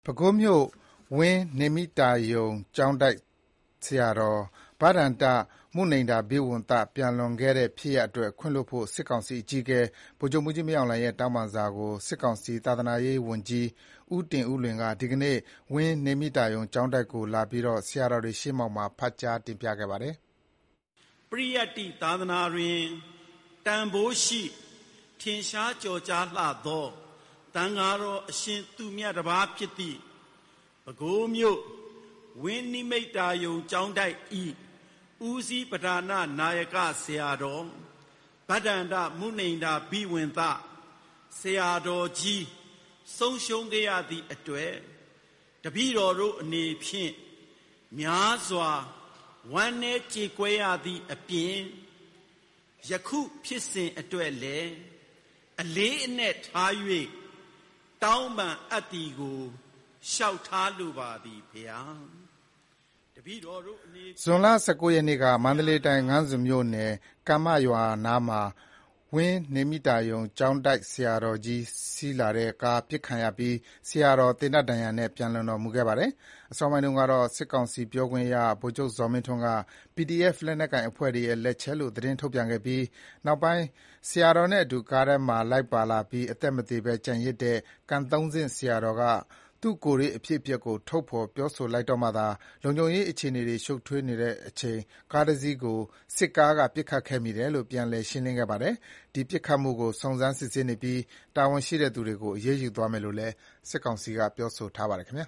ပဲခူးမြို့ဝင်းနေမိတာရုံကျောင်းတိုက်ဆရာတော်ဘဒန္တမုနိန္ဒဘိဝံသပျံလွန်ခဲ့တဲ့ဖြစ်ရပ်အတွက်ခွင့်လွှတ်ဖို့စစ်ကောင်စီအကြီးအကဲဗိုလ်ချုပ်မှူးကြီးမင်းအောင်လှိုင်ရဲ့တောင်းပန်စာကိုစစ်ကောင်စီသာသနာရေးဝန်ကြီးဦးတင်ဦးလွင်ကဒီကနေ့ဝင်းနေမိတာရုံကျောင်းတိုက်ကိုလာပြီးဆရာတော်တွေရှေ့မှောက်မှာဖတ်ကြားတင်ပြခဲ့ပါတယ်။ပရိယတ္တိသာသနာတွင်တန်ဖိုးရှိထင်ရှားကျော်ကြားလှသောတန်ဃာတော်အရှင်သူမြတ်တစ်ပါးဖြစ်သည့်ပဲခူးမြို့ဝင်းနိမိတ်တာယုံကျောင်းတိုက်ဤဦးစီးပဓာနနာယကဆရာတော်ဗဒန္တမုနိန္ဒဘိဝံသဆရာတော်ကြီးဆုံးရှုံးခဲ့ရသည့်အတွက်တပည့်တော်တို့အနေဖြင့်များစွာဝမ်းနည်းကြေကွဲရသည့်အပြင်ယခုဖြစ်စဉ်အတွက်လည်းအလေးအနက်ထား၍တောင်းပန်အပ်သည်ကိုလျှောက်ထားလိုပါသည်ဖေဟာတပည့်တော်တို့အနေဇွန်လ19ရက်နေ့ကမန္တလေးတိုင်းငန်းစုမြို့နယ်ကမ္မရွာနားမှာဝင်းနေမိတာယုံကျောင်းတိုက်ဆရာတော်ကြီးစီးလာတဲ့ကားပစ်ခံရပြီးဆရာတော်သေနတ်ဒဏ်ရာနဲ့ပြန်လွန်တော်မူခဲ့ပါတယ်။အစောပိုင်းတုန်းကတော့စစ်ကောင်စီပြောခွင့်ရဗိုလ်ချုပ်ဇော်မင်းထွန်းက PDF လက်နက်ကိုင်အဖွဲ့တွေရဲ့လက်ချက်လို့သတင်းထုတ်ပြန်ခဲ့ပြီးနောက်ပိုင်းဆရာတော်နဲ့အတူကားထဲမှာလိုက်ပါလာပြီးအသက်မသေဘဲကျန်ရစ်တဲ့ကံသုံးဆင့်ဆရာတော်ကသူ့ကိုယ်ရေးအဖြစ်အပျက်ကိုထုတ်ဖော်ပြောဆိုလိုက်တော့မှသာလုံခြုံရေးအခြေအနေတွေရှုပ်ထွေးနေတဲ့အချိန်ကားတစ်စီးကိုစစ်ကားကပစ်ခတ်ခဲ့မိတယ်လို့ပြန်လည်ရှင်းလင်းခဲ့ပါတယ်။ဒီပစ်ခတ်မှုကိုစုံစမ်းစစ်ဆေးနေပြီးတာဝန်ရှိသူတွေကိုအရေးယူသွားမယ်လို့လည်းစစ်ကောင်စီကပြောဆိုထားပါတယ်ခင်ဗျာ